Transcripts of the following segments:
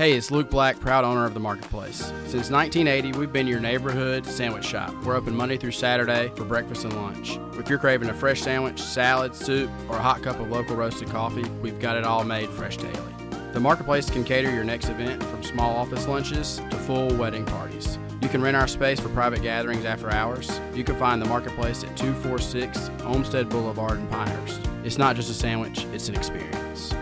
Hey, it's Luke Black, proud owner of the Marketplace. Since 1980, we've been your neighborhood sandwich shop. We're open Monday through Saturday for breakfast and lunch. If you're craving a fresh sandwich, salad, soup, or a hot cup of local roasted coffee, we've got it all made fresh daily. The Marketplace can cater your next event from small office lunches to full wedding parties. You can rent our space for private gatherings after hours. You can find the Marketplace at 246 Olmsted Boulevard in Pinehurst. It's not just a sandwich, it's an experience.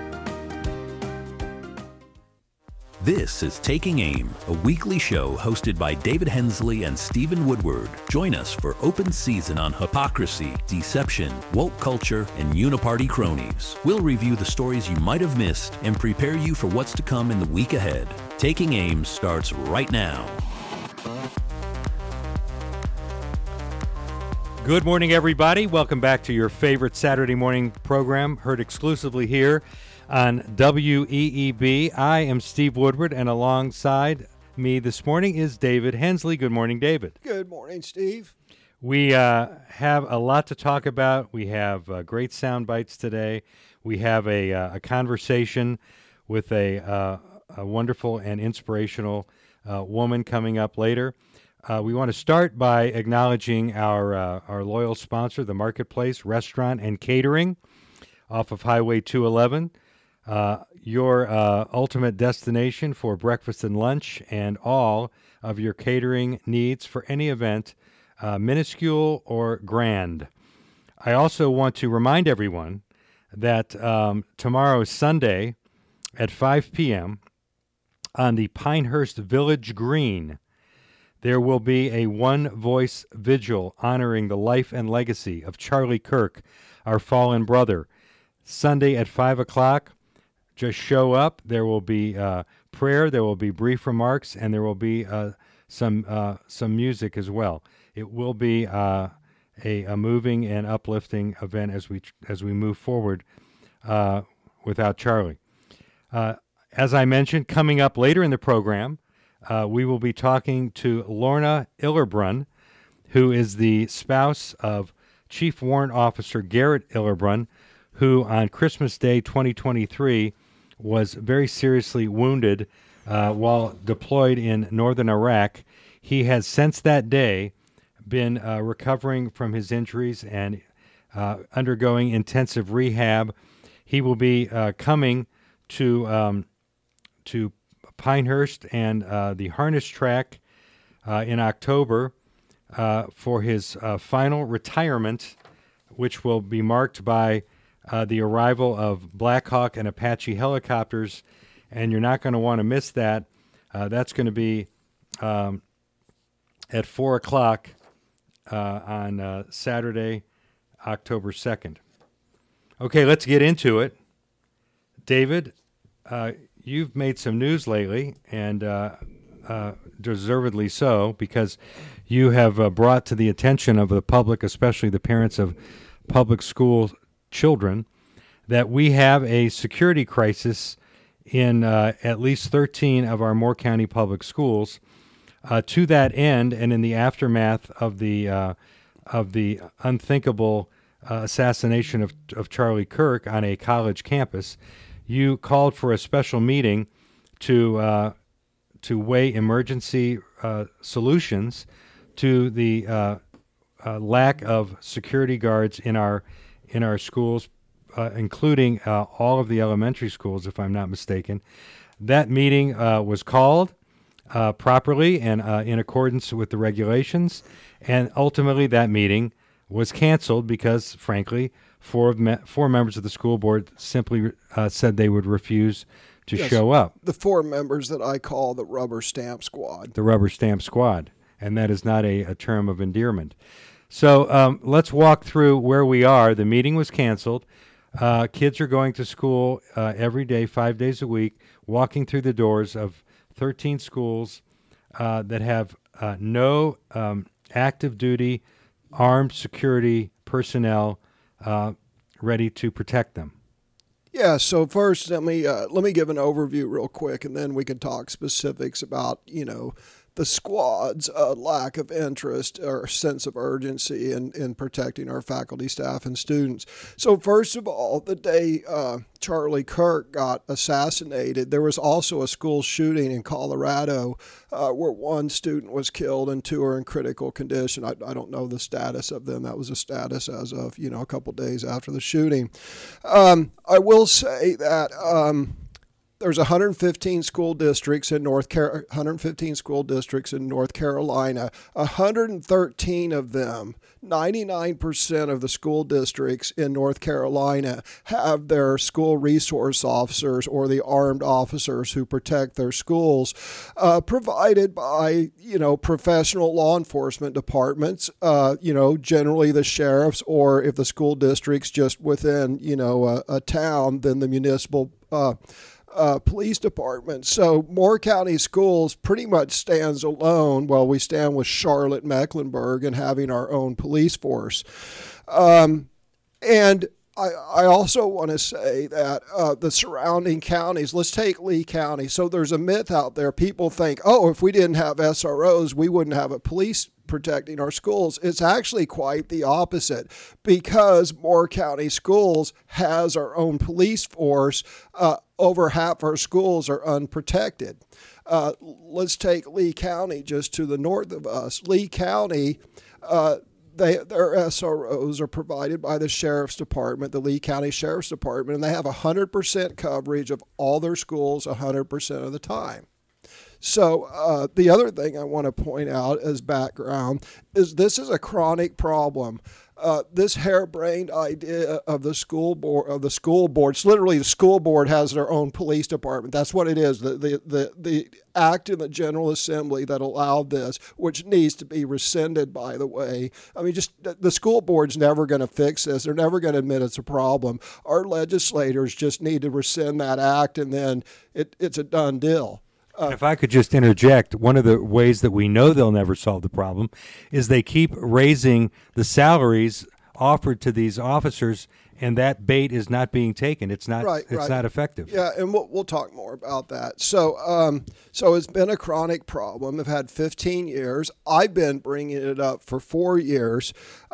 This is Taking Aim, a weekly show hosted by David Hensley and Stephen Woodward. Join us for open season on hypocrisy, deception, woke culture, and uniparty cronies. We'll review the stories you might have missed and prepare you for what's to come in the week ahead. Taking Aim starts right now. Good morning, everybody. Welcome back to your favorite Saturday morning program, heard exclusively here on WEEB. I am Steve Woodward, and alongside me this morning is David Hensley. Good morning, David. Good morning, Steve. We have a lot to talk about. We have great sound bites today. We have a conversation with a wonderful and inspirational woman coming up later. We want to start by acknowledging our loyal sponsor, the Marketplace Restaurant and Catering off of Highway 211. Your ultimate destination for breakfast and lunch and all of your catering needs for any event, minuscule or grand. I also want to remind everyone that tomorrow, Sunday, at 5 p.m. on the Pinehurst Village Green, there will be a one-voice vigil honoring the life and legacy of Charlie Kirk, our fallen brother. Sunday at 5 o'clock. Just show up. There will be prayer. There will be brief remarks, and there will be some music as well. It will be a moving and uplifting event as we move forward without Charlie. As I mentioned, coming up later in the program, we will be talking to Lorna Illerbrun, who is the spouse of Chief Warrant Officer Garrett Illerbrun, who on Christmas Day 2023 was very seriously wounded while deployed in northern Iraq. He has since that day been recovering from his injuries and undergoing intensive rehab. He will be coming to Pinehurst and the harness track in October for his final retirement, which will be marked by the arrival of Black Hawk and Apache helicopters, and you're not going to want to miss that. That's going to be at 4 o'clock on Saturday, October 2nd. Okay, let's get into it. David, you've made some news lately, and deservedly so, because you have brought to the attention of the public, especially the parents of public school children, that we have a security crisis in at least 13 of our Moore County public schools. To that end, and in the aftermath of the unthinkable assassination of Charlie Kirk on a college campus, you called for a special meeting to weigh emergency solutions to the lack of security guards in our schools, including all of the elementary schools, if I'm not mistaken. That meeting was called properly and in accordance with the regulations, and ultimately that meeting was canceled because, frankly, four members of the school board simply said they would refuse to show up. The four members that I call the Rubber Stamp Squad. The Rubber Stamp Squad, and that is not a term of endearment. So let's walk through where we are. The meeting was canceled. Kids are going to school every day, 5 days a week, walking through the doors of 13 schools that have no active duty armed security personnel ready to protect them. Yeah, so first let me give an overview real quick, and then we can talk specifics about, the squad's lack of interest or sense of urgency in protecting our faculty, staff, and students. So first of all, the day Charlie Kirk got assassinated, there was also a school shooting in Colorado where one student was killed and two are in critical condition. I don't know the status of them. That was a status as of, a couple days after the shooting. I will say that there's 115 school districts in North Carolina. 113 of them, 99% of the school districts in North Carolina have their school resource officers or the armed officers who protect their schools provided by, professional law enforcement departments, generally the sheriffs, or if the school district's just within, a town, then the municipal police department. So Moore County Schools pretty much stands alone while we stand with Charlotte, Mecklenburg, and having our own police force. And I also want to say that the surrounding counties, let's take Lee County. So there's a myth out there. People think, if we didn't have SROs, we wouldn't have a police protecting our schools. It's actually quite the opposite, because Moore County Schools has our own police force. Over half our schools are unprotected. Let's take Lee County just to the north of us. Lee County, their SROs are provided by the Sheriff's Department, the Lee County Sheriff's Department, and they have 100% coverage of all their schools 100% of the time. So the other thing I want to point out as background is this is a chronic problem. This harebrained idea of the school board, it's literally the school board has their own police department. That's what it is. The act in the General Assembly that allowed this, which needs to be rescinded, by the way. I mean, just the school board's never going to fix this. They're never going to admit it's a problem. Our legislators just need to rescind that act, and then it's a done deal. If I could just interject, one of the ways that we know they'll never solve the problem is they keep raising the salaries offered to these officers, and that bait is not being taken. It's not. It's not effective. Yeah, and we'll talk more about that. So, so it's been a chronic problem. I've had 15 years. I've been bringing it up for 4 years,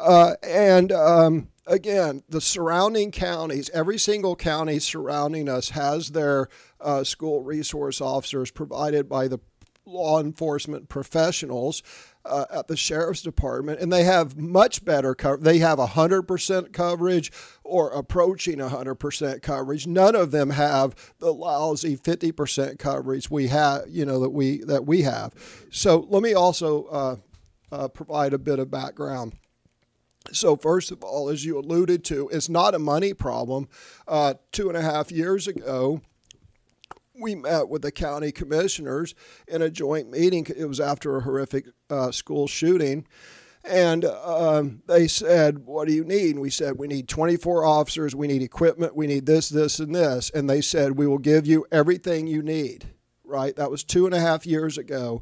Again, the surrounding counties, every single county surrounding us has their school resource officers provided by the law enforcement professionals at the Sheriff's Department, and they have much better coverage. They have 100% coverage or approaching 100% coverage. None of them have the lousy 50% coverage we have, that we have. So let me also provide a bit of background. So first of all, as you alluded to, it's not a money problem. 2.5 years ago, we met with the county commissioners in a joint meeting. It was after a horrific school shooting. And they said, what do you need? And we said, we need 24 officers, we need equipment, we need this, this, and this. And they said, we will give you everything you need. Right? That was 2.5 years ago.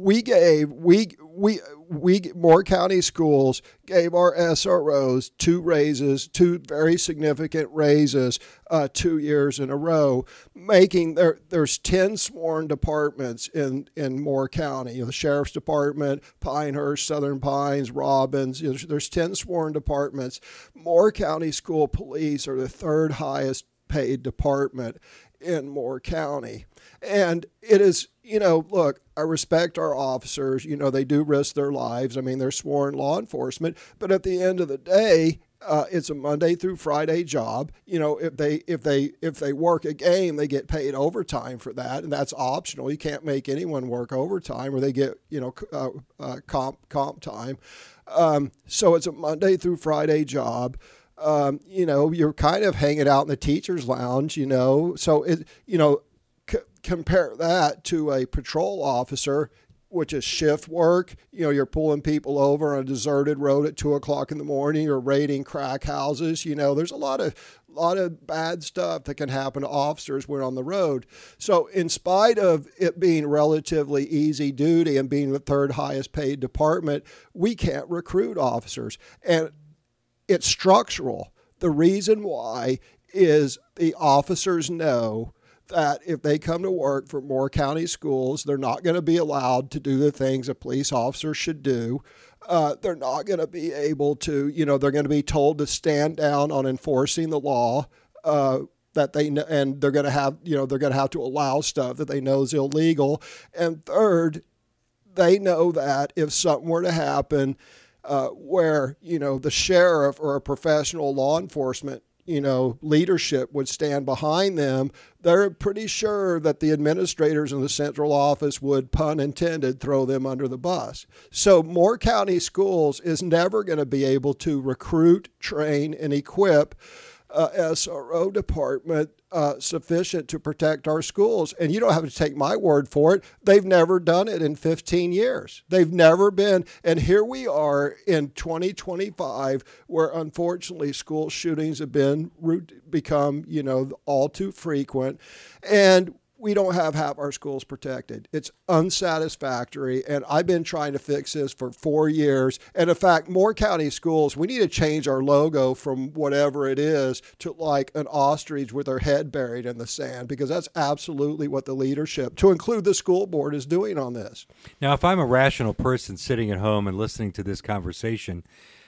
Moore County Schools gave our SROs two very significant raises 2 years in a row, making there's 10 sworn departments in Moore County. The Sheriff's Department, Pinehurst, Southern Pines, Robbins. There's 10 sworn departments. Moore County School Police are the third highest paid department in Moore County. And it is, look, I respect our officers. They do risk their lives. I mean, they're sworn law enforcement. But at the end of the day, it's a Monday through Friday job. If they work a game, they get paid overtime for that, and that's optional. You can't make anyone work overtime, or they get comp time. So it's a Monday through Friday job. You're kind of hanging out in the teacher's lounge. So compare that to a patrol officer, which is shift work. You're pulling people over on a deserted road at 2:00 in the morning. You're raiding crack houses. There's a lot of bad stuff that can happen to officers when on the road. So in spite of it being relatively easy duty and being the third highest paid department, we can't recruit officers. And it's structural. The reason why is the officers know that if they come to work for Moore County Schools, they're not going to be allowed to do the things a police officer should do. They're not going to be able to, they're going to be told to stand down on enforcing the law. And they're going to have, they're going to have to allow stuff that they know is illegal. And third, they know that if something were to happen where, the sheriff or a professional law enforcement, leadership would stand behind them, they're pretty sure that the administrators in the central office would, pun intended, throw them under the bus. So Moore County Schools is never going to be able to recruit, train, and equip SRO department sufficient to protect our schools. And you don't have to take my word for it. They've never done it in 15 years. They've never been. And here we are in 2025, where unfortunately school shootings have become, all too frequent. And we don't have half our schools protected. It's unsatisfactory, and I've been trying to fix this for 4 years. And in fact, Moore County Schools, we need to change our logo from whatever it is to like an ostrich with their head buried in the sand, because that's absolutely what the leadership, to include the school board, is doing on this. Now, if I'm a rational person sitting at home and listening to this conversation,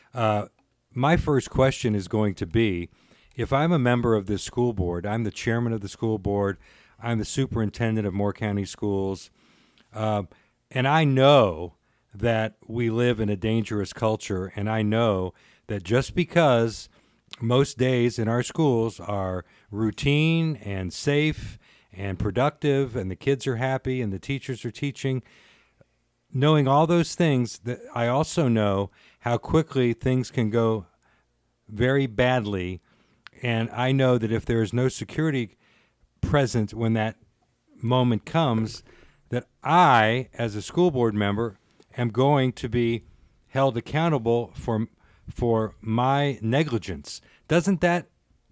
my first question is going to be, if I'm a member of this school board, I'm the chairman of the school board, I'm the superintendent of Moore County Schools, and I know that we live in a dangerous culture, and I know that just because most days in our schools are routine and safe and productive, and the kids are happy and the teachers are teaching, knowing all those things, that I also know how quickly things can go very badly, and I know that if there is no security present when that moment comes, that I, as a school board member, am going to be held accountable for my negligence. Doesn't that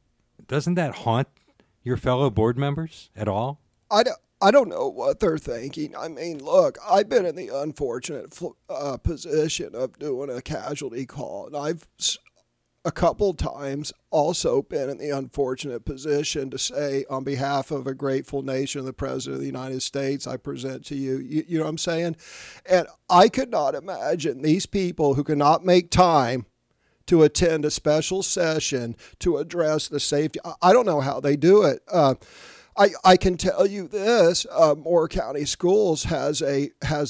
haunt your fellow board members at all? I don't know what they're thinking. I mean, look, I've been in the unfortunate position of doing a casualty call, and I've a couple times also been in the unfortunate position to say, on behalf of a grateful nation, the President of the United States, I present to you, you know what I'm saying? And I could not imagine these people who cannot make time to attend a special session to address the safety. I don't know how they do it. I can tell you this, Moore County Schools has a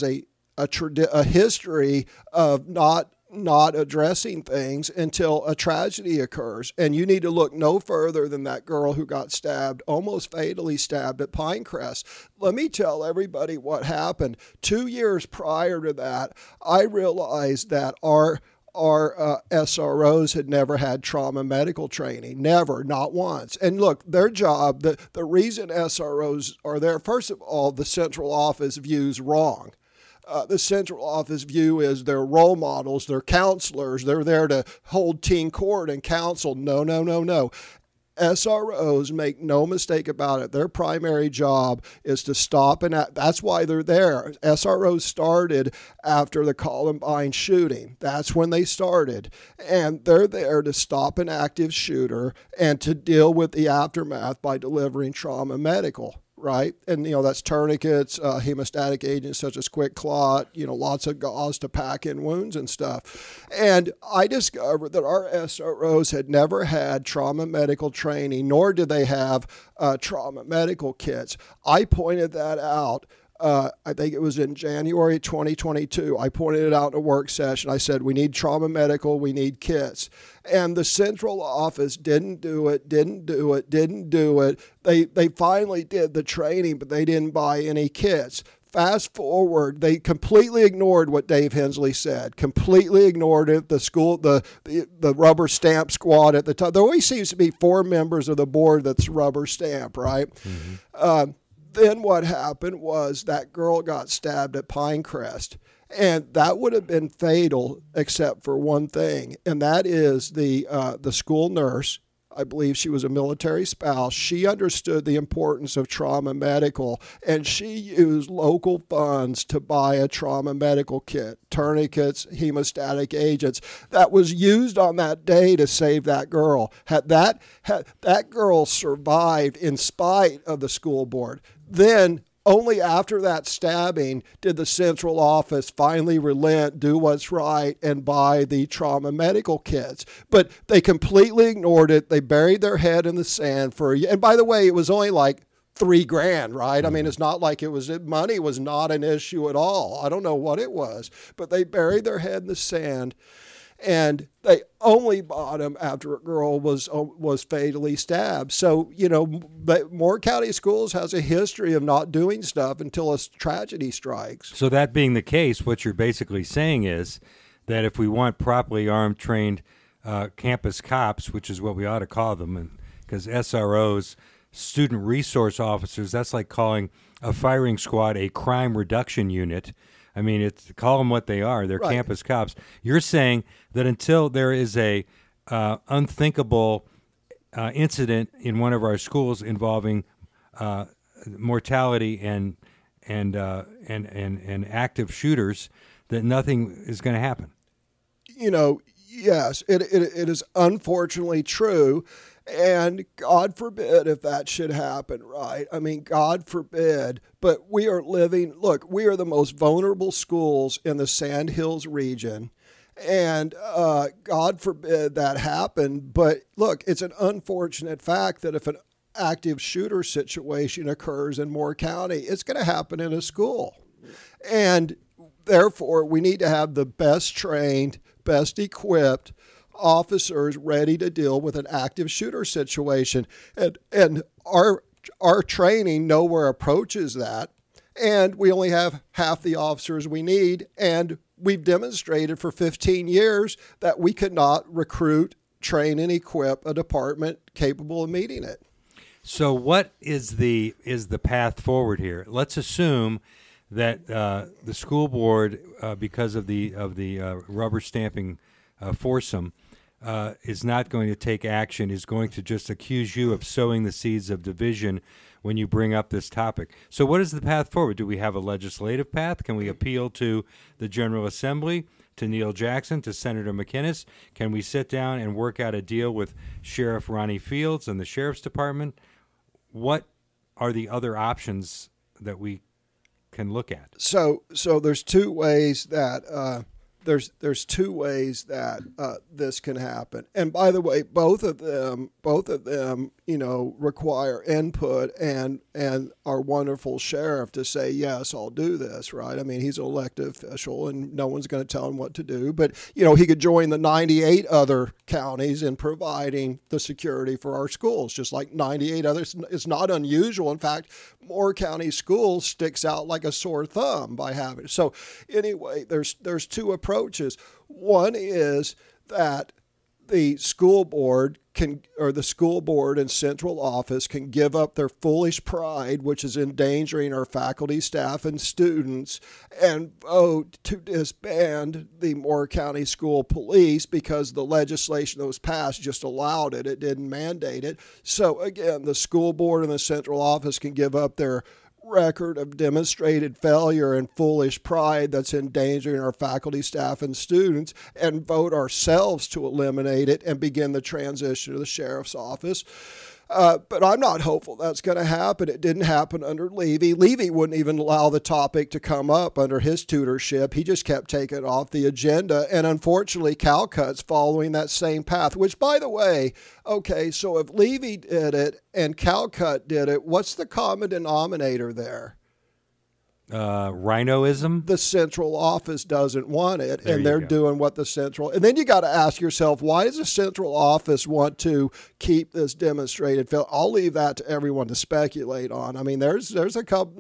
history of not addressing things until a tragedy occurs. And you need to look no further than that girl who got stabbed, almost fatally stabbed at Pinecrest. Let me tell everybody what happened. 2 years prior to that, I realized that our SROs had never had trauma medical training. Never, not once. And look, their job, the reason SROs are there, first of all, the central office views wrong. The central office view is they're role models, they're counselors, they're there to hold teen court and counsel. No. SROs, make no mistake about it, their primary job is to stop and act. That's why they're there. SROs started after the Columbine shooting. That's when they started. And they're there to stop an active shooter and to deal with the aftermath by delivering trauma medical. Right? And, that's tourniquets, hemostatic agents such as Quick Clot, lots of gauze to pack in wounds and stuff. And I discovered that our SROs had never had trauma medical training, nor did they have trauma medical kits. I pointed that out. I think it was in January 2022. I pointed it out in a work session. I said, we need trauma medical, we need kits. And the central office didn't do it. They finally did the training, but they didn't buy any kits. Fast forward, they completely ignored what Dave Hensley said, completely ignored it. The school, the rubber stamp squad at the time, there always seems to be 4 members of the board that's rubber stamp, right? Mm-hmm. Then what happened was that girl got stabbed at Pinecrest, and that would have been fatal except for one thing, and that is the school nurse I believe she was a military spouse. She understood the importance of trauma medical, and she used local funds to buy a trauma medical kit, tourniquets, hemostatic agents that was used on that day to save that girl. Had that girl survived in spite of the school board, then only after that stabbing did the central office finally relent, do what's right, and buy the trauma medical kits. But they completely ignored it. They buried their head in the sand for a year. And by the way, it was only like $3,000, right? I mean, it's not like money was not an issue at all. I don't know what it was, but they buried their head in the sand. And they only bought them after a girl was fatally stabbed. So, Moore County Schools has a history of not doing stuff until a tragedy strikes. So that being the case, what you're basically saying is that if we want properly armed, trained campus cops, which is what we ought to call them, because SROs, student resource officers, that's like calling a firing squad a crime reduction unit. I mean, call them what they are. They're right. Campus cops. You're saying that until there is a unthinkable incident in one of our schools involving mortality and active shooters, that nothing is going to happen. Yes, it is unfortunately true. And God forbid if that should happen, right? I mean, God forbid. But we are we are the most vulnerable schools in the Sand Hills region. And God forbid that happened. But look, it's an unfortunate fact that if an active shooter situation occurs in Moore County, it's going to happen in a school. And therefore, we need to have the best trained, best equipped officers ready to deal with an active shooter situation. And our training nowhere approaches that. And we only have half the officers we need. And we've demonstrated for 15 years that we could not recruit, train, and equip a department capable of meeting it. So what is the path forward here? Let's assume that the school board, because of the rubber stamping foursome, is not going to take action, is going to just accuse you of sowing the seeds of division when you bring up this topic. So what is the path forward? Do we have a legislative path? Can we appeal to the General Assembly, to Neil Jackson, to Senator McInnes? Can we sit down and work out a deal with Sheriff Ronnie Fields and the Sheriff's Department? What are the other options that we can look at? So there's two ways that there's two ways that this can happen. And by the way, both of them, require input and our wonderful sheriff to say, yes, I'll do this, right? I mean, he's an elected official and no one's going to tell him what to do. But, he could join the 98 other counties in providing the security for our schools, just like 98 others. It's not unusual. In fact, Moore County Schools sticks out like a sore thumb by having it. So anyway, there's two approaches. One is that the school board and central office can give up their foolish pride, which is endangering our faculty, staff, and students, and vote to disband the Moore County School Police because the legislation that was passed just allowed it. It didn't mandate it. So again, the school board and the central office can give up their record of demonstrated failure and foolish pride that's endangering our faculty, staff, and students, and vote ourselves to eliminate it and begin the transition to the sheriff's office. But I'm not hopeful that's going to happen. It didn't happen under Levy. Levy wouldn't even allow the topic to come up under his tutorship. He just kept taking it off the agenda. And unfortunately, Calcutt's following that same path, which, by the way, okay, so if Levy did it and Calcutt did it, what's the common denominator there? Rhinoism. The central office doesn't want it, and they're doing what the central. And then you got to ask yourself, why does the central office want to keep this demonstrated failure? I'll leave that to everyone to speculate on. I mean, there's a couple.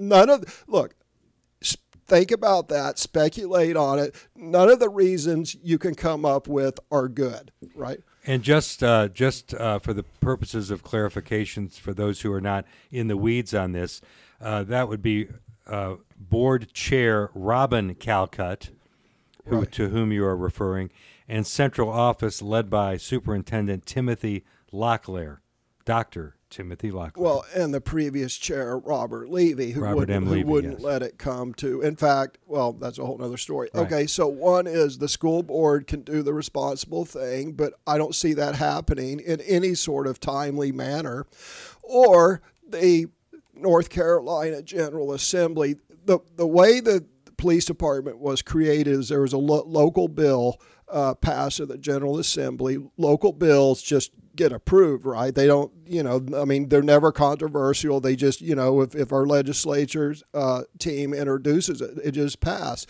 Think about that. Speculate on it. None of the reasons you can come up with are good, right? And just for the purposes of clarifications for those who are not in the weeds on this, that would be Board Chair Robin Calcutt, to whom you are referring, and Central Office led by Superintendent Timothy Locklear, Dr. Timothy Locklear. Well, and the previous chair, Robert Levy, who wouldn't let it come to. In fact, well, that's a whole other story. Right. Okay, so one is the school board can do the responsible thing, but I don't see that happening in any sort of timely manner. Or the North Carolina General Assembly, the way the police department was created is there was a local bill passed at the General Assembly. Local bills just get approved, right? They don't, they're never controversial. They just, if our legislature's team introduces it, it just passed.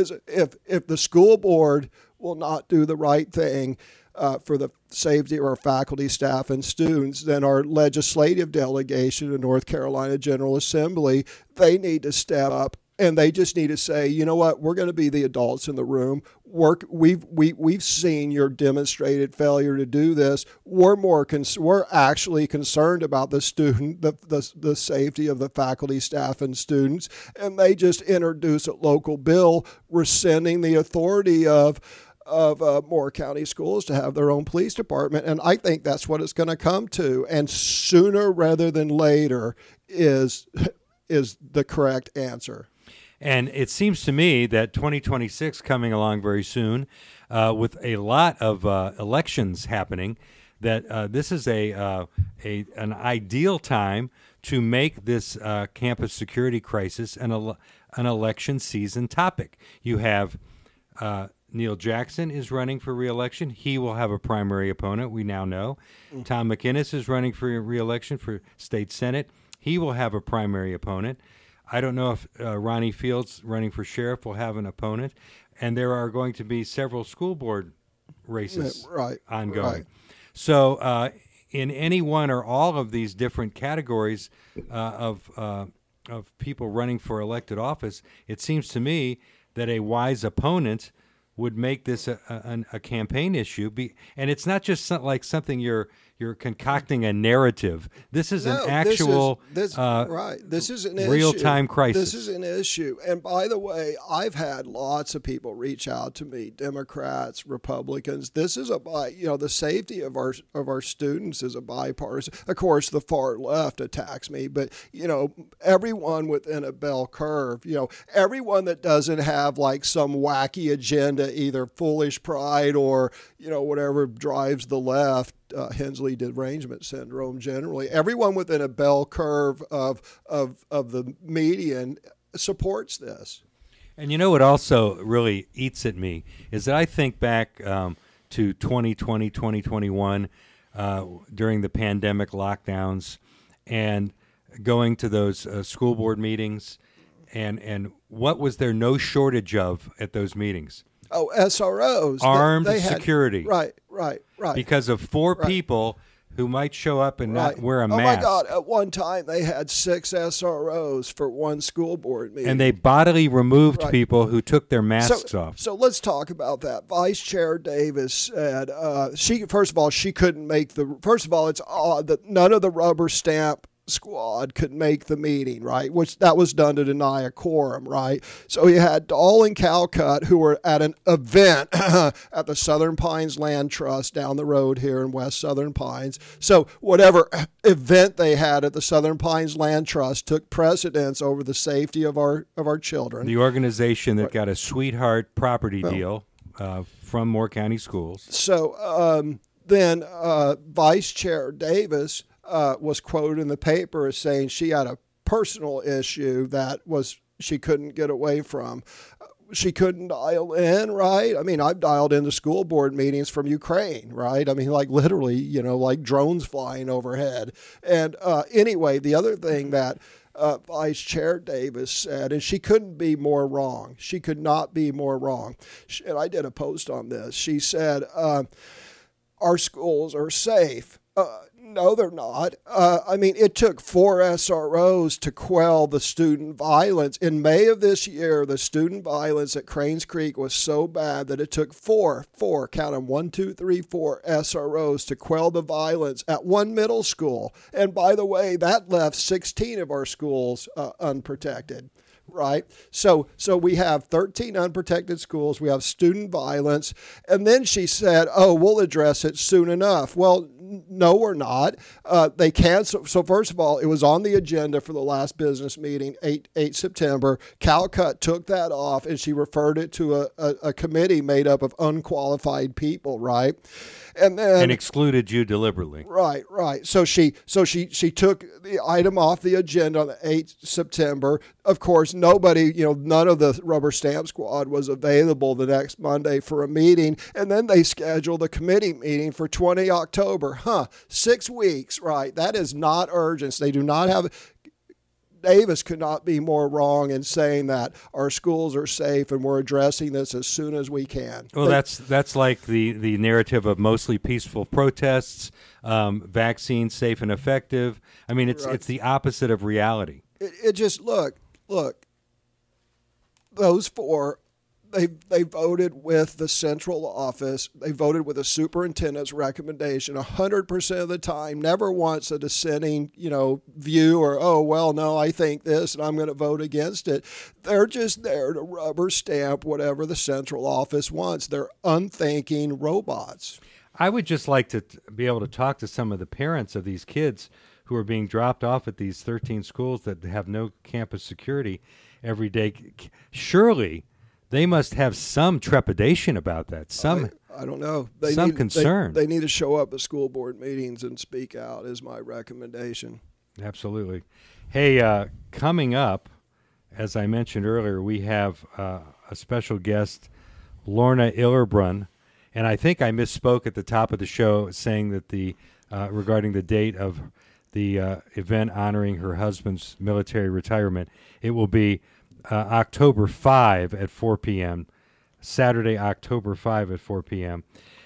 If the school board will not do the right thing for the safety of our faculty, staff, and students, then our legislative delegation in North Carolina General Assembly, they need to step up. And they just need to say, you know what, we're going to be the adults in the room. We've seen your demonstrated failure to do this. We're actually concerned about the student, the safety of the faculty, staff, and students. And they just introduce a local bill rescinding the authority of Moore County Schools to have their own police department. And I think that's what it's going to come to. And sooner rather than later is the correct answer. And it seems to me that 2026 coming along very soon, with a lot of elections happening, that this is an ideal time to make this campus security crisis an election season topic. You have Neil Jackson is running for re-election. He will have a primary opponent, we now know. Mm-hmm. Tom McInnes is running for re-election for state senate. He will have a primary opponent. I don't know if Ronnie Fields, running for sheriff, will have an opponent. And there are going to be several school board races ongoing. Right. So in any one or all of these different categories of people running for elected office, it seems to me that a wise opponent would make this a campaign issue. And it's not just like something you're concocting a narrative. This is an actual This is an real-time crisis. This is an issue. And by the way, I've had lots of people reach out to me, Democrats, Republicans. This is the safety of our students is a bipartisan. Of course, the far left attacks me, but everyone within a bell curve, everyone that doesn't have like some wacky agenda, either foolish pride or whatever drives the left, Hensley derangement syndrome generally. Everyone within a bell curve of the median supports this. And what also really eats at me is that I think back to 2020, 2021, during the pandemic lockdowns, and going to those school board meetings, and what was there no shortage of at those meetings? Oh, SROs. Armed security. Right. Because of four people who might show up and not wear a mask. Oh, my God. At one time, they had 6 SROs for one school board meeting. And they bodily removed people who took their masks off. So let's talk about that. Vice Chair Davis said she couldn't make it's odd that none of the rubber stamp squad could make the meeting, right? Which that was done to deny a quorum, right? So you had Dahl and Calcutt who were at an event at the Southern Pines Land Trust down the road here in West Southern Pines. So whatever event they had at the Southern Pines Land Trust took precedence over the safety of our children. The organization that got a sweetheart property deal from Moore County Schools. So then Vice Chair Davis was quoted in the paper as saying she had a personal issue that she couldn't get away from. She couldn't dial in, right? I mean, I've dialed into school board meetings from Ukraine, right? I mean, like literally, like drones flying overhead. And anyway, the other thing that Vice Chair Davis said, and she couldn't be more wrong. She could not be more wrong. And I did a post on this. She said, our schools are safe. No, they're not. It took 4 SROs to quell the student violence. In May of this year, the student violence at Cranes Creek was so bad that it took 4, count them, 1, 2, 3, 4 SROs to quell the violence at one middle school. And by the way, that left 16 of our schools unprotected. Right. So we have 13 unprotected schools. We have student violence. And then she said, we'll address it soon enough. Well, No, we're not. They canceled. So first of all, it was on the agenda for the last business meeting, 8 September. Calcutt took that off, and she referred it to a committee made up of unqualified people, right? And excluded you deliberately. Right. So she took the item off the agenda on the 8th September. Of course, nobody, none of the Rubber Stamp Squad was available the next Monday for a meeting. And then they scheduled a committee meeting for 20 October. 6 weeks, right? That is not urgent. They do not have... Davis could not be more wrong in saying that our schools are safe and we're addressing this as soon as we can. Well, that's like the narrative of mostly peaceful protests, vaccines safe and effective. I mean, it's the opposite of reality. It just look. Those four, they voted with the central office. They voted with the superintendent's recommendation 100% of the time. Never once a dissenting, view or, oh, well, no, I think this and I'm going to vote against it. They're just there to rubber stamp whatever the central office wants. They're unthinking robots. I would just like to be able to talk to some of the parents of these kids who are being dropped off at these 13 schools that have no campus security every day. Surely they must have some trepidation about that. I don't know. Concern. They need to show up at school board meetings and speak out is my recommendation. Absolutely. Hey, coming up, as I mentioned earlier, we have a special guest, Lorna Illerbrunn. And I think I misspoke at the top of the show saying that regarding the date of the event honoring her husband's military retirement, it will be October 5 at 4 p.m., Saturday, October 5 at 4 p.m.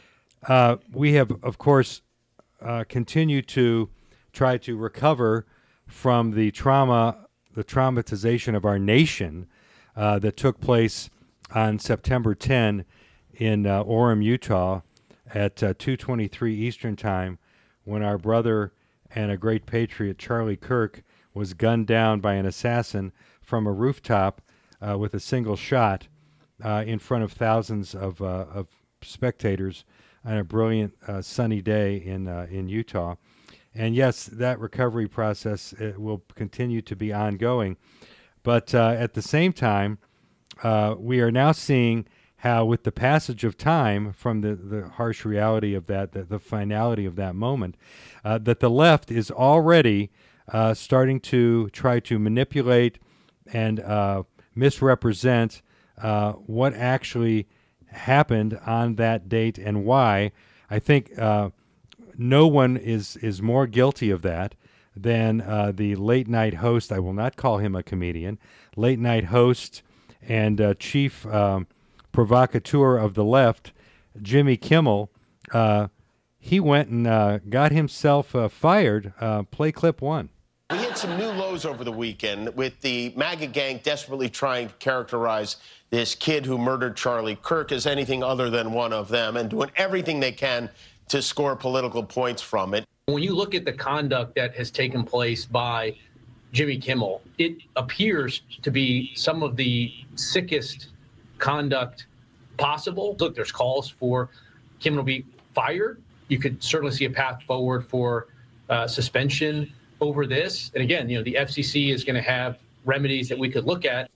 We have, of course, continued to try to recover from the traumatization of our nation that took place on September 10 in Orem, Utah at 2:23 Eastern Time when our brother and a great patriot, Charlie Kirk, was gunned down by an assassin from a rooftop with a single shot in front of thousands of spectators on a brilliant sunny day in Utah. And yes, that recovery process will continue to be ongoing. But at the same time, we are now seeing how with the passage of time from the harsh reality of that, the finality of that moment, that the left is already starting to try to manipulate and misrepresent what actually happened on that date and why. I think no one is more guilty of that than the late-night host. I will not call him a comedian. Late-night host and chief provocateur of the left, Jimmy Kimmel. He went and got himself fired. Play clip 1. We hit some new lows over the weekend with the MAGA gang desperately trying to characterize this kid who murdered Charlie Kirk as anything other than one of them and doing everything they can to score political points from it. When you look at the conduct that has taken place by Jimmy Kimmel, it appears to be some of the sickest conduct possible. Look, there's calls for Kimmel to be fired. You could certainly see a path forward for suspension over this. And again, the FCC is going to have remedies that we could look at.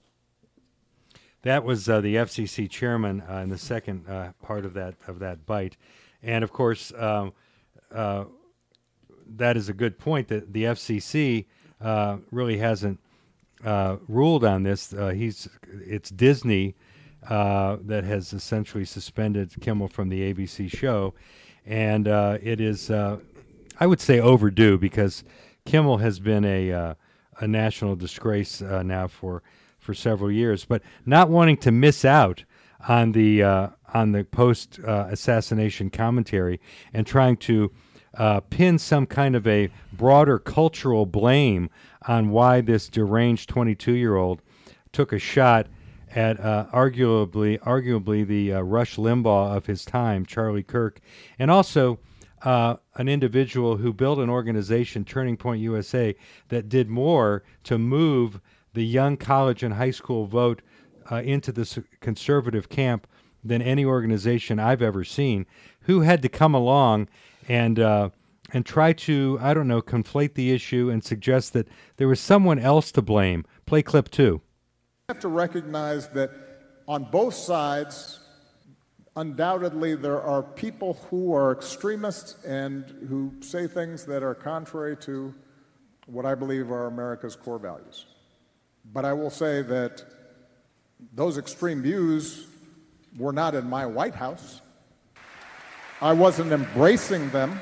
That was the FCC chairman in the second part of that bite. And of course, that is a good point that the FCC really hasn't ruled on this. It's Disney that has essentially suspended Kimmel from the ABC show. And it is, I would say, overdue because Kimmel has been a national disgrace now for several years, but not wanting to miss out on the post assassination commentary and trying to pin some kind of a broader cultural blame on why this deranged 22-year-old took a shot at arguably the Rush Limbaugh of his time, Charlie Kirk, and also an individual who built an organization, Turning Point USA, that did more to move the young college and high school vote into the conservative camp than any organization I've ever seen, who had to come along and try to, I don't know, conflate the issue and suggest that there was someone else to blame. Play clip 2. We have to recognize that on both sides, undoubtedly there are people who are extremists and who say things that are contrary to what I believe are America's core values. But I will say that those extreme views were not in my White House. I wasn't embracing them.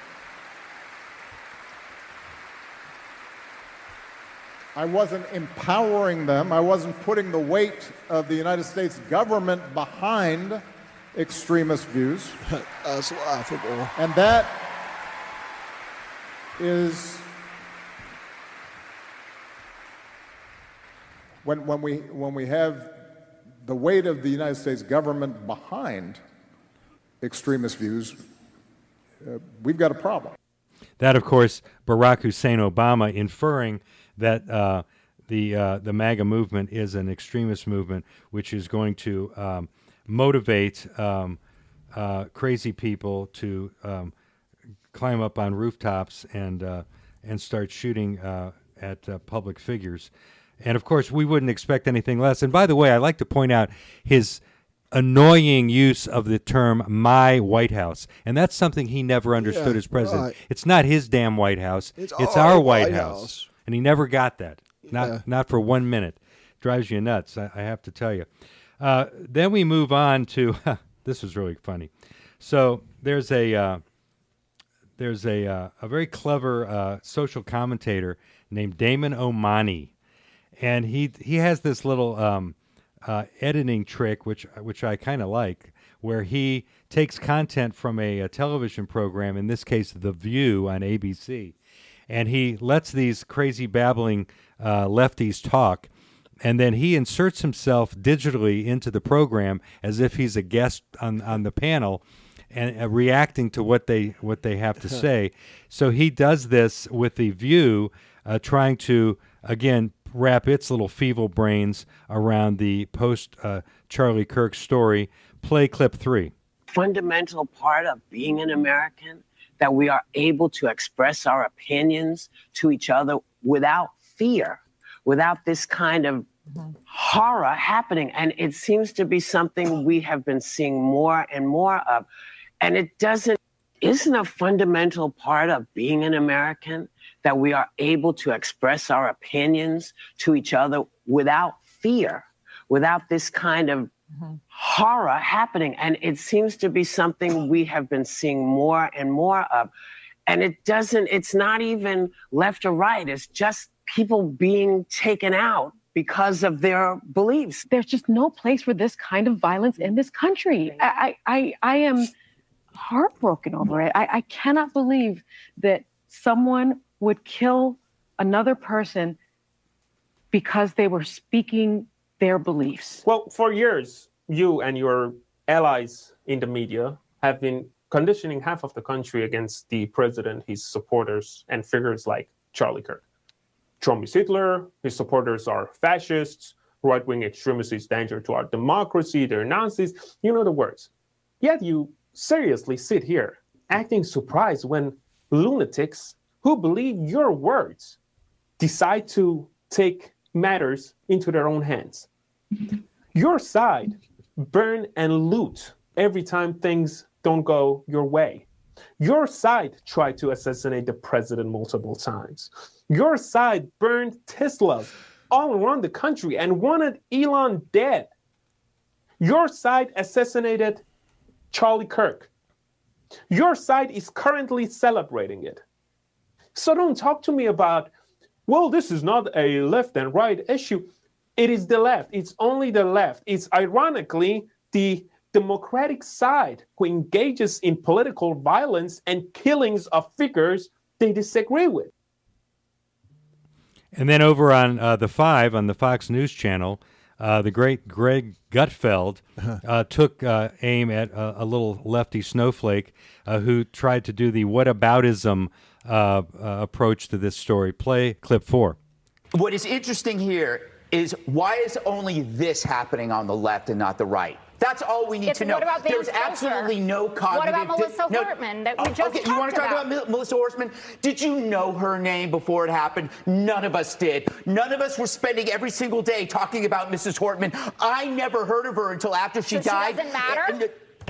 I wasn't empowering them. I wasn't putting the weight of the United States government behind extremist views. That's laughable. And that is when we have the weight of the United States government behind extremist views, we've got a problem. That, of course, Barack Hussein Obama inferring that the MAGA movement is an extremist movement, which is going to motivate crazy people to climb up on rooftops and start shooting at public figures. And, of course, we wouldn't expect anything less. And, by the way, I'd like to point out his annoying use of the term "my White House," and that's something he never understood as president. Right. It's not his damn White House; it's our White House, and he never got that. Not for 1 minute. Drives you nuts, I have to tell you. Then we move on to this is really funny. So there's a very clever social commentator named Damon Omani, and he has this little editing trick, which I kind of like, where he takes content from a television program, in this case, The View on ABC, and he lets these crazy babbling lefties talk, and then he inserts himself digitally into the program as if he's a guest on the panel, and reacting to what they have to say. So he does this with The View, trying to again wrap its little feeble brains around the post Charlie Kirk story. Play clip 3. Fundamental part of being an American, that we are able to express our opinions to each other without fear, without this kind of horror happening. And it seems to be something we have been seeing more and more of. And it isn't a fundamental part of being an American that we are able to express our opinions to each other without fear, without this kind of horror happening. And it seems to be something we have been seeing more and more of. And it's not even left or right. It's just people being taken out because of their beliefs. There's just no place for this kind of violence in this country. I am heartbroken over it. I cannot believe that someone would kill another person because they were speaking their beliefs. Well, for years, you and your allies in the media have been conditioning half of the country against the president, his supporters, and figures like Charlie Kirk. Trump is Hitler, his supporters are fascists, right-wing extremists is danger to our democracy, they're Nazis, you know the words. Yet you seriously sit here acting surprised when lunatics who believe your words decide to take matters into their own hands. Your side burn and loot every time things don't go your way. Your side tried to assassinate the president multiple times. Your side burned Teslas all around the country and wanted Elon dead. Your side assassinated Charlie Kirk. Your side is currently celebrating it. So don't talk to me about, well, this is not a left and right issue. It is the left. It's only the left. It's ironically the Democratic side who engages in political violence and killings of figures they disagree with. And then over on the 5 on the Fox News channel, the great Greg Gutfeld took aim at a little lefty snowflake who tried to do the whataboutism approach to this story. Play clip 4. What is interesting here is why is only this happening on the left and not the right? That's all we need to know. What about Vance There's absolutely no cognitive... What about Melissa Hortman that we just talked about? You want to talk about Melissa Hortman? Did you know her name before it happened? None of us did. None of us were spending every single day talking about Mrs. Hortman. I never heard of her until after she died. She doesn't matter?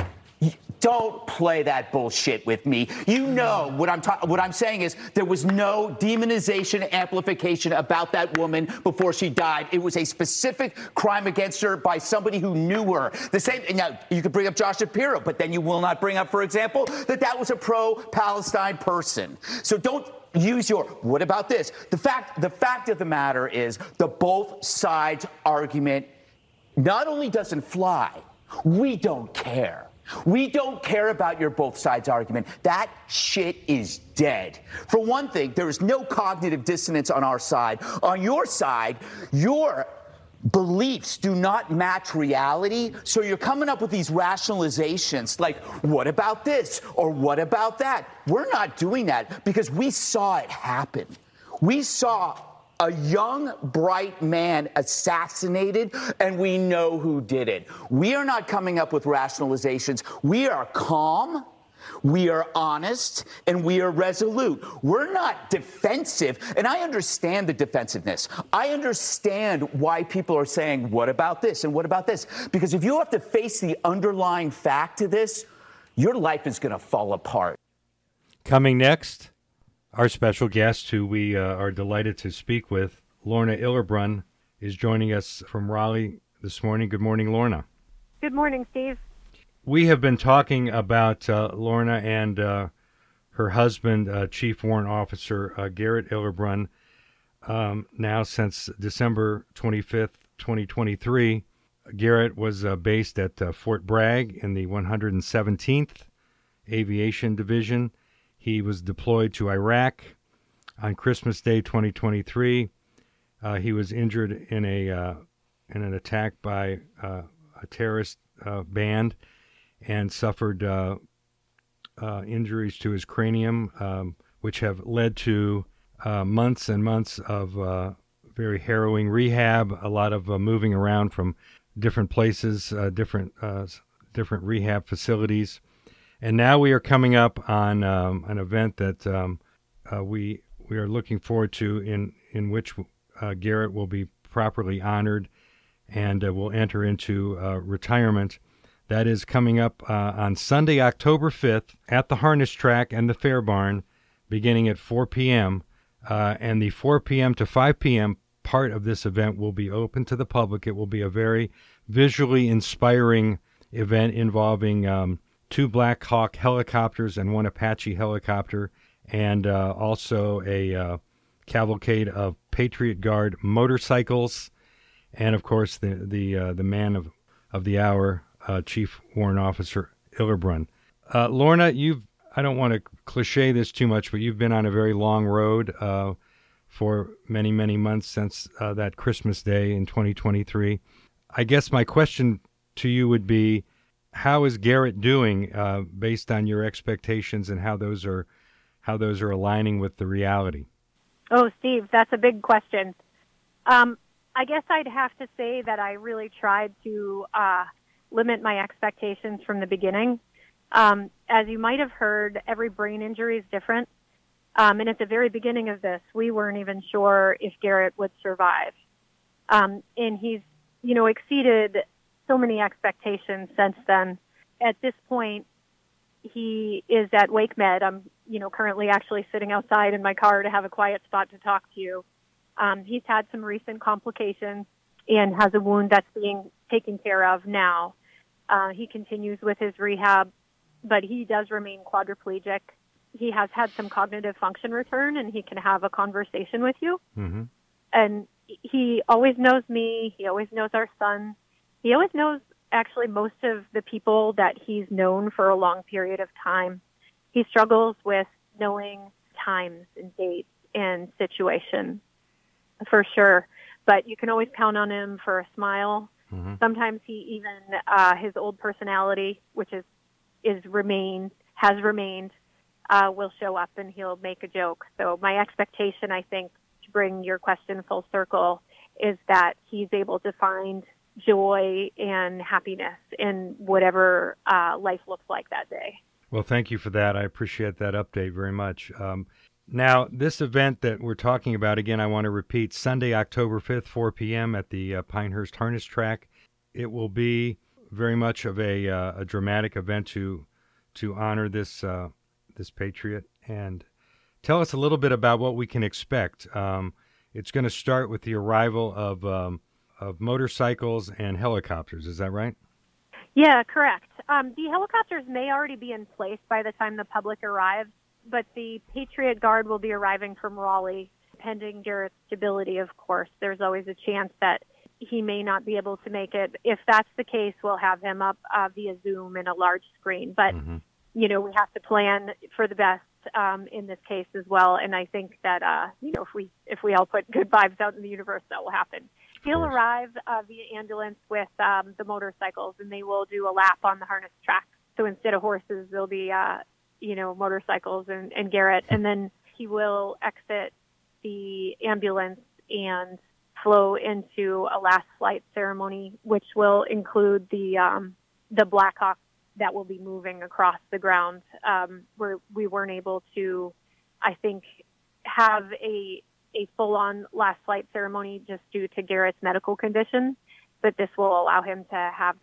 Don't play that bullshit with me. You know what I'm saying is there was no demonization, amplification about that woman before she died. It was a specific crime against her by somebody who knew her. The same. Now you could bring up Josh Shapiro, but then you will not bring up, for example, that was a pro-Palestine person. So don't use your. What about this? The fact of the matter is the both sides argument not only doesn't fly. We don't care. We don't care about your both sides argument. That shit is dead. For one thing, there is no cognitive dissonance on our side. On your side, your beliefs do not match reality, so you're coming up with these rationalizations like, what about this or what about that? We're not doing that because we saw it happen. We saw a young, bright man assassinated, and we know who did it. We are not coming up with rationalizations. We are calm, we are honest, and we are resolute. We're not defensive, and I understand the defensiveness. I understand why people are saying, what about this and what about this? Because if you have to face the underlying fact to this, your life is going to fall apart. Coming next, our special guest, who we are delighted to speak with, Lorna Illerbrunn, is joining us from Raleigh this morning. Good morning, Lorna. Good morning, Steve. We have been talking about Lorna and her husband, Chief Warrant Officer Garrett Illerbrunn, now since December 25th, 2023. Garrett was based at Fort Bragg in the 117th Aviation Division. He was deployed to Iraq on Christmas Day 2023. He was injured in an attack by a terrorist band and suffered injuries to his cranium, which have led to months and months of very harrowing rehab, a lot of moving around from different places, different rehab facilities. And now we are coming up on an event that we are looking forward to, in which Garrett will be properly honored and will enter into retirement. That is coming up on Sunday, October 5th, at the Harness Track and the Fair Barn, beginning at 4 p.m. And the 4 p.m. to 5 p.m. part of this event will be open to the public. It will be a very visually inspiring event involving 2 Black Hawk helicopters and 1 Apache helicopter, and also a cavalcade of Patriot Guard motorcycles, and of course the man of the hour, Chief Warrant Officer Illerbrunn. Lorna, I don't want to cliche this too much, but you've been on a very long road for many, many months since that Christmas Day in 2023. I guess my question to you would be, how is Garrett doing based on your expectations and how those are aligning with the reality? Oh, Steve, that's a big question. I guess I'd have to say that I really tried to limit my expectations from the beginning. As you might have heard, every brain injury is different. And at the very beginning of this, we weren't even sure if Garrett would survive. And he's, exceeded so many expectations since then. At this point, he is at WakeMed. I'm, currently actually sitting outside in my car to have a quiet spot to talk to you. He's had some recent complications and has a wound that's being taken care of now. He continues with his rehab, but he does remain quadriplegic. He has had some cognitive function return, and he can have a conversation with you. Mm-hmm. And he always knows me. He always knows our son. He always knows actually most of the people that he's known for a long period of time. He struggles with knowing times and dates and situations, for sure. But you can always count on him for a smile. Mm-hmm. Sometimes he even, his old personality, which has remained, will show up and he'll make a joke. So my expectation, I think, to bring your question full circle, is that he's able to find joy and happiness in whatever life looks like that day. Well, thank you for that. I appreciate that update very much. Now, this event that we're talking about, again, I want to repeat, Sunday, October 5th, 4 p.m. at the Pinehurst Harness Track. It will be very much of a dramatic event to honor this patriot. And tell us a little bit about what we can expect. It's going to start with the arrival of motorcycles and helicopters. Is that right? Yeah, correct. The helicopters may already be in place by the time the public arrives, but the Patriot Guard will be arriving from Raleigh, pending Garrett's stability, of course. There's always a chance that he may not be able to make it. If that's the case, we'll have him up via Zoom in a large screen. But, we have to plan for the best in this case as well. And I think that, if we all put good vibes out in the universe, that will happen. He'll arrive via ambulance with the motorcycles, and they will do a lap on the harness track. So instead of horses, there'll be, motorcycles and Garrett. And then he will exit the ambulance and flow into a last flight ceremony, which will include the Black Hawk that will be moving across the ground. Where we weren't able to, I think, have a full-on last flight ceremony just due to Garrett's medical condition, but this will allow him to have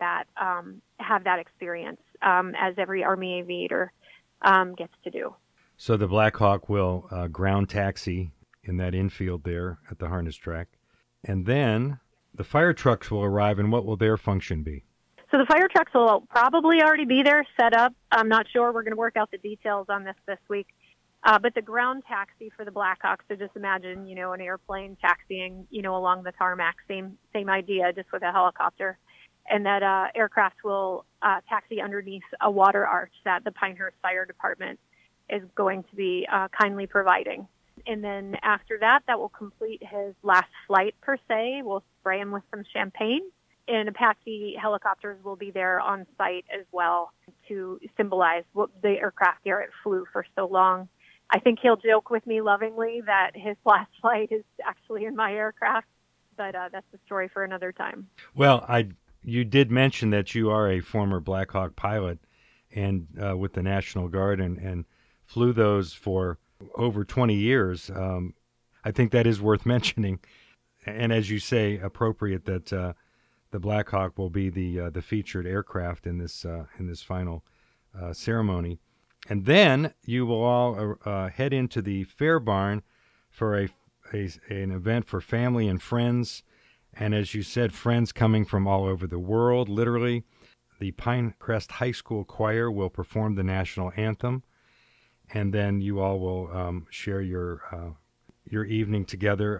that experience as every Army aviator gets to do. So the Black Hawk will ground taxi in that infield there at the harness track, and then the fire trucks will arrive, and what will their function be? So the fire trucks will probably already be there, set up. I'm not sure. We're going to work out the details on this week. But the ground taxi for the Blackhawks, so just imagine, an airplane taxiing, along the tarmac, same idea, just with a helicopter. And that aircraft will taxi underneath a water arch that the Pinehurst Fire Department is going to be kindly providing. And then after that will complete his last flight, per se. We'll spray him with some champagne. And Apache helicopters will be there on site as well to symbolize what the aircraft Garrett flew for so long. I think he'll joke with me lovingly that his last flight is actually in my aircraft, but that's a story for another time. Well, you did mention that you are a former Black Hawk pilot and with the National Guard and flew those for over 20 years. I think that is worth mentioning. And as you say, appropriate that the Black Hawk will be the featured aircraft in this final ceremony. And then you will all head into the Fair Barn for an event for family and friends. And as you said, friends coming from all over the world, literally. The Pinecrest High School Choir will perform the national anthem. And then you all will share your evening together.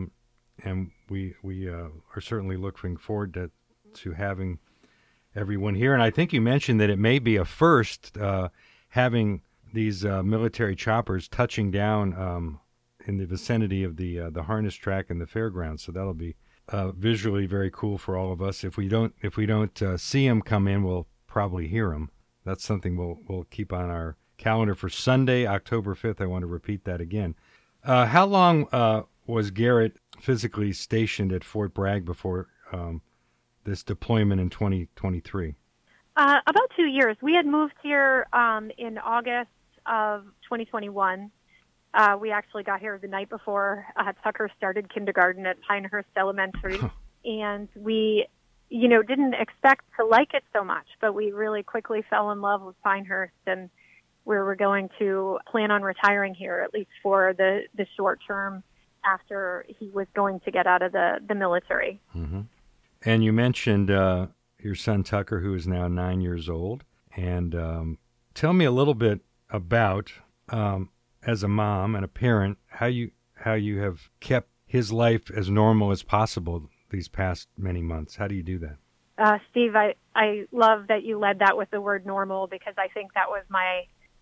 And we are certainly looking forward to having everyone here. And I think you mentioned that it may be a first having these military choppers touching down in the vicinity of the harness track and the fairgrounds. So that'll be visually very cool for all of us. If we don't see them come in, we'll probably hear them. That's something we'll keep on our calendar for Sunday, October 5th. I want to repeat that again. How long was Garrett physically stationed at Fort Bragg before this deployment in 2023? About 2 years. We had moved here in August of 2021. We actually got here the night before Tucker started kindergarten at Pinehurst Elementary. And we, didn't expect to like it so much, but we really quickly fell in love with Pinehurst, and we were going to plan on retiring here, at least for the short term after he was going to get out of the military. Mm-hmm. And you mentioned your son Tucker, who is now 9 years old. And tell me a little bit about, as a mom and a parent, how you have kept his life as normal as possible these past many months. How do you do that? Steve, I love that you led that with the word normal, because I think that was my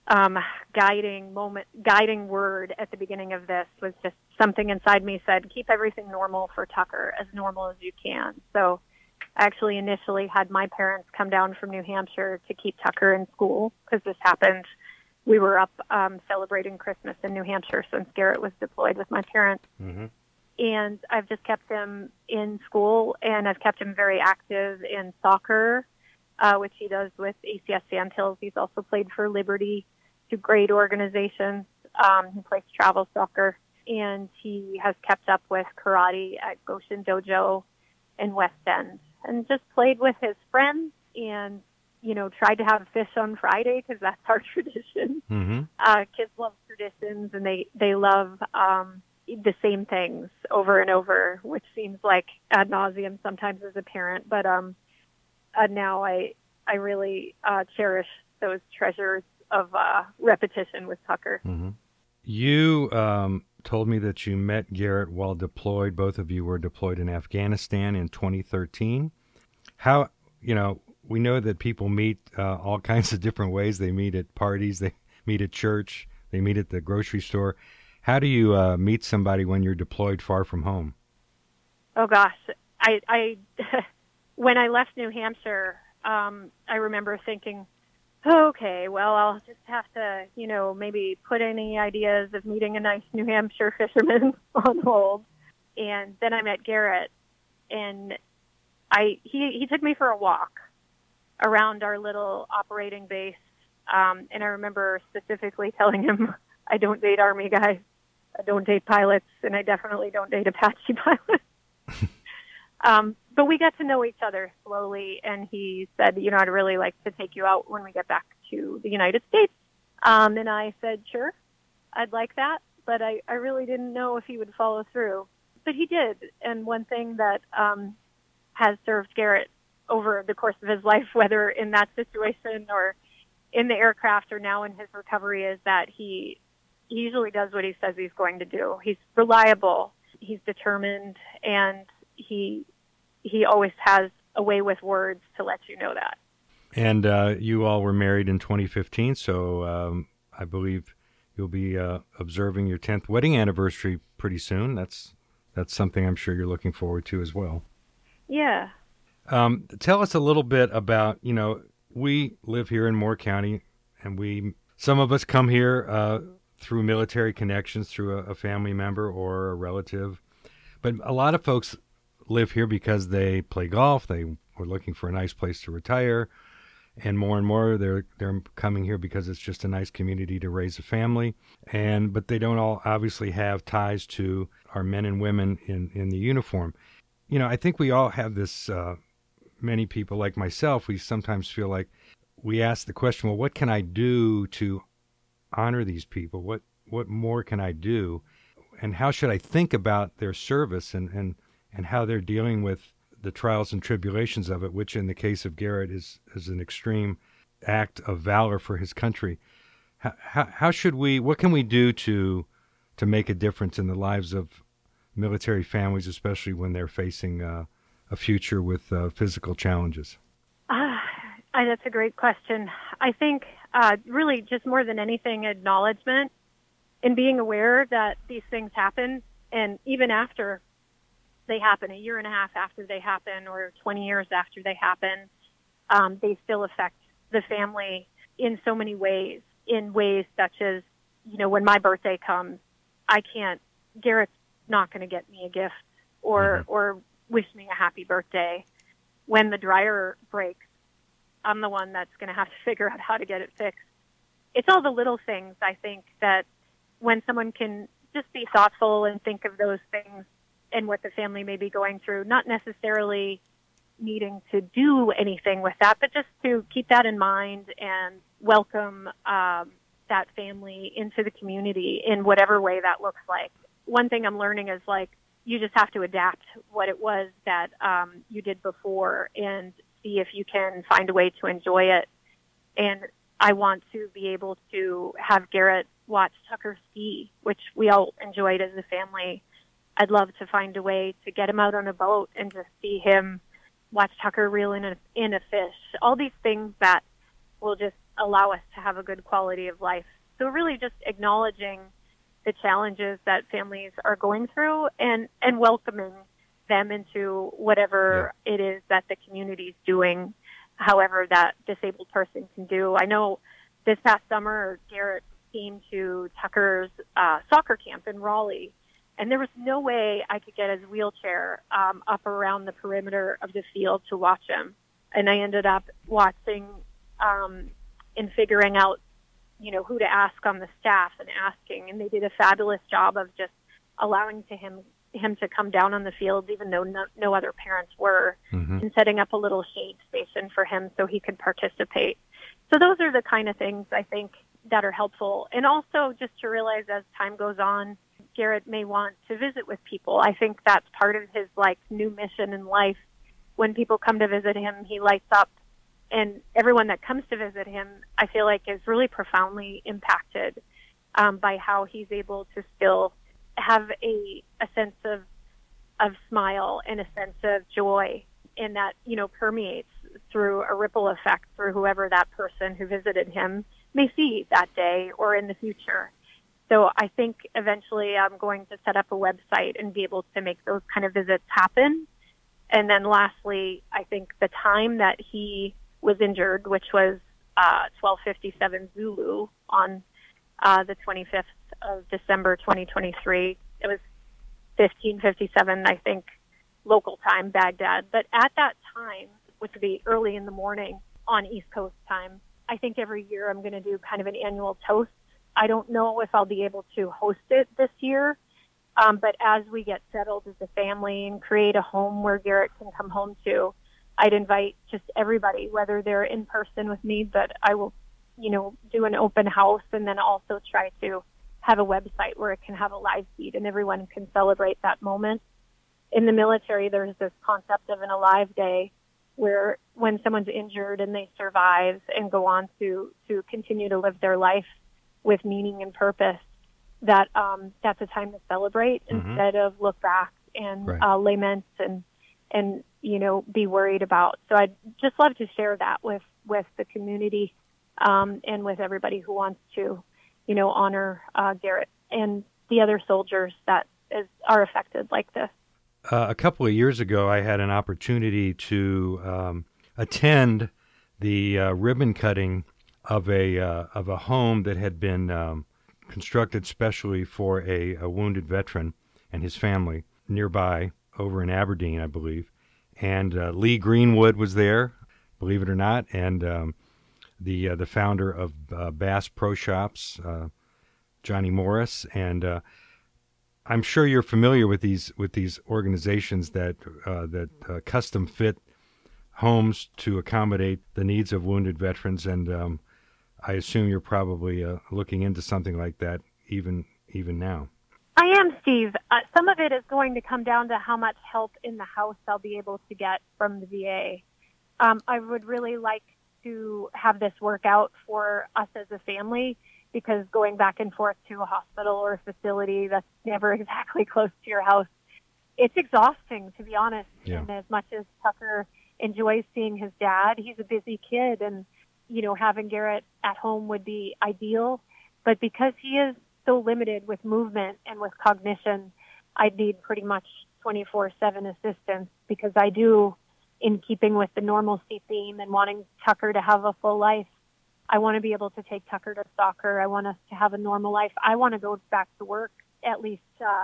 guiding word at the beginning of this. Was just something inside me said, keep everything normal for Tucker, as normal as you can. So I actually initially had my parents come down from New Hampshire to keep Tucker in school, because this happened. We were up celebrating Christmas in New Hampshire since Garrett was deployed with my parents. Mm-hmm. And I've just kept him in school, and I've kept him very active in soccer, which he does with ACS Sandhills. He's also played for Liberty, two great organizations. He plays travel soccer, and he has kept up with karate at Goshen Dojo in West End, and just played with his friends and, tried to have fish on Friday because that's our tradition. Mm-hmm. Kids love traditions, and they love the same things over and over, which seems like ad nauseum sometimes as a parent. But now I really cherish those treasures of repetition with Tucker. Mm-hmm. You told me that you met Garrett while deployed. Both of you were deployed in Afghanistan in 2013. How, we know that people meet all kinds of different ways. They meet at parties, they meet at church, they meet at the grocery store. How do you meet somebody when you're deployed far from home? Oh gosh, I when I left New Hampshire, I remember thinking, okay, well, I'll just have to, maybe put any ideas of meeting a nice New Hampshire fisherman on hold. And then I met Garrett, and he took me for a walk around our little operating base. And I remember specifically telling him, I don't date Army guys, I don't date pilots, and I definitely don't date Apache pilots. But we got to know each other slowly, and he said, I'd really like to take you out when we get back to the United States. And I said, sure, I'd like that, but I really didn't know if he would follow through. But he did, and one thing that has served Garrett over the course of his life, whether in that situation or in the aircraft or now in his recovery, is that he usually does what he says he's going to do. He's reliable, he's determined, and he always has a way with words to let you know that. And you all were married in 2015, so I believe you'll be observing your 10th wedding anniversary pretty soon. That's something I'm sure you're looking forward to as well. Yeah. Tell us a little bit about, we live here in Moore County, and some of us come here through military connections, through a family member or a relative. But a lot of folks live here because they play golf, they were looking for a nice place to retire, and more they're coming here because it's just a nice community to raise a family. But they don't all obviously have ties to our men and women in the uniform. I think we all have this, many people like myself, we sometimes feel like we ask the question, well, what can I do to honor these people? What more can I do? And how should I think about their service and how they're dealing with the trials and tribulations of it, which in the case of Garrett is an extreme act of valor for his country. What can we do to make a difference in the lives of military families, especially when they're facing a future with physical challenges? That's a great question. I think really just more than anything, acknowledgement and being aware that these things happen, and even after they happen, a year and a half after they happen or 20 years after they happen, they still affect the family in so many ways, in ways such as, when my birthday comes, Garrett's not going to get me a gift or wish me a happy birthday. When the dryer breaks, I'm the one that's going to have to figure out how to get it fixed. It's all the little things, I think, that when someone can just be thoughtful and think of those things and what the family may be going through, not necessarily needing to do anything with that, but just to keep that in mind and welcome that family into the community in whatever way that looks like. One thing I'm learning is, you just have to adapt what it was that you did before and see if you can find a way to enjoy it. And I want to be able to have Garrett watch Tucker ski, which we all enjoyed as a family. I'd love to find a way to get him out on a boat and just see him watch Tucker reel in a fish. All these things that will just allow us to have a good quality of life. So really just acknowledging the challenges that families are going through and welcoming them into whatever it is that the community is doing, however that disabled person can do. I know this past summer, Garrett came to Tucker's soccer camp in Raleigh, And there was no way I could get his wheelchair up around the perimeter of the field to watch him. And I ended up watching and figuring out, who to ask on the staff and asking. And they did a fabulous job of just allowing him to come down on the field, even though no other parents were, and setting up a little shade station for him so he could participate. So those are the kind of things I think that are helpful. And also just to realize as time goes on, Garrett may want to visit with people. I think that's part of his new mission in life. When people come to visit him, he lights up, and everyone that comes to visit him, I feel like, is really profoundly impacted by how he's able to still have a sense of smile and a sense of joy, and that permeates through a ripple effect through whoever that person who visited him may see that day or in the future. So I think eventually I'm going to set up a website and be able to make those kind of visits happen. And then lastly, I think the time that he was injured, which was 12:57 Zulu on the 25th of December 2023, it was 15:57, I think, local time, Baghdad. But at that time, which would be early in the morning on East Coast time, I think every year I'm going to do kind of an annual toast. I don't know if I'll be able to host it this year, but as we get settled as a family and create a home where Garrett can come home to, I'd invite just everybody, whether they're in person with me, but I will, do an open house and then also try to have a website where it can have a live feed and everyone can celebrate that moment. In the military, there's this concept of an Alive Day where when someone's injured and they survive and go on to continue to live their life with meaning and purpose, that's a time to celebrate instead of look back and lament and be worried about. So I'd just love to share that with the community and with everybody who wants to, honor Garrett and the other soldiers that are affected like this. A couple of years ago, I had an opportunity to attend the ribbon cutting of a home that had been constructed specially for a wounded veteran and his family nearby, over in Aberdeen, I believe. And Lee Greenwood was there, believe it or not, and the founder of Bass Pro Shops, Johnny Morris, and I'm sure you're familiar with these organizations that custom fit homes to accommodate the needs of wounded veterans, and I assume you're probably looking into something like that even now. I am, Steve. Some of it is going to come down to how much help in the house I'll be able to get from the VA. I would really like to have this work out for us as a family, because going back and forth to a hospital or a facility that's never exactly close to your house, it's exhausting, to be honest. Yeah. And as much as Tucker enjoys seeing his dad, he's a busy kid, and having Garrett at home would be ideal. But because he is so limited with movement and with cognition, I'd need pretty much 24/7 assistance, because I do, in keeping with the normalcy theme and wanting Tucker to have a full life, I want to be able to take Tucker to soccer. I want us to have a normal life. I want to go back to work at least,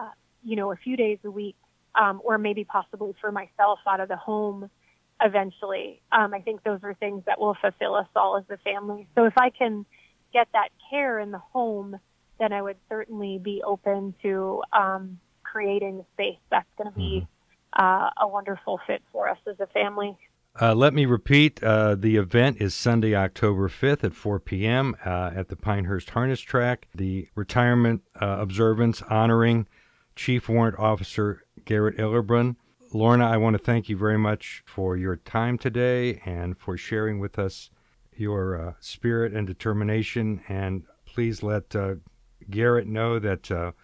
a few days a week, or maybe possibly for myself out of the home eventually. I think those are things that will fulfill us all as a family. So if I can get that care in the home, then I would certainly be open to creating a space that's going to be a wonderful fit for us as a family. Let me repeat, the event is Sunday, October 5th at 4 p.m. At the Pinehurst Harness Track. The retirement observance honoring Chief Warrant Officer Garrett Illerbrun. Lorna, I want to thank you very much for your time today and for sharing with us your spirit and determination. And please let Garrett know that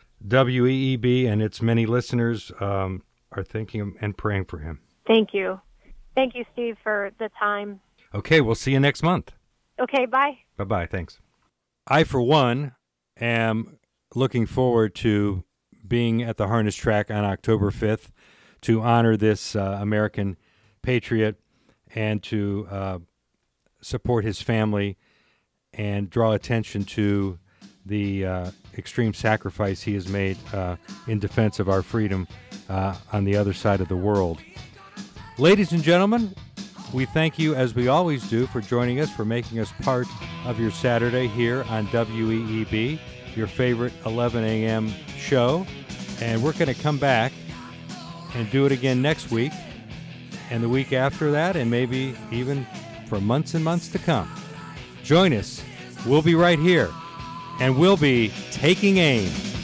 WEEB and its many listeners are thinking and praying for him. Thank you. Thank you, Steve, for the time. Okay, we'll see you next month. Okay, bye. Bye-bye, thanks. I, for one, am looking forward to being at the Harness Track on October 5th to honor this American patriot and to support his family and draw attention to the extreme sacrifice he has made in defense of our freedom on the other side of the world. Ladies and gentlemen, we thank you, as we always do, for joining us, for making us part of your Saturday here on WEEB, your favorite 11 a.m. show. And we're going to come back and do it again next week and the week after that, and maybe even for months and months to come. Join us. We'll be right here, and we'll be taking aim.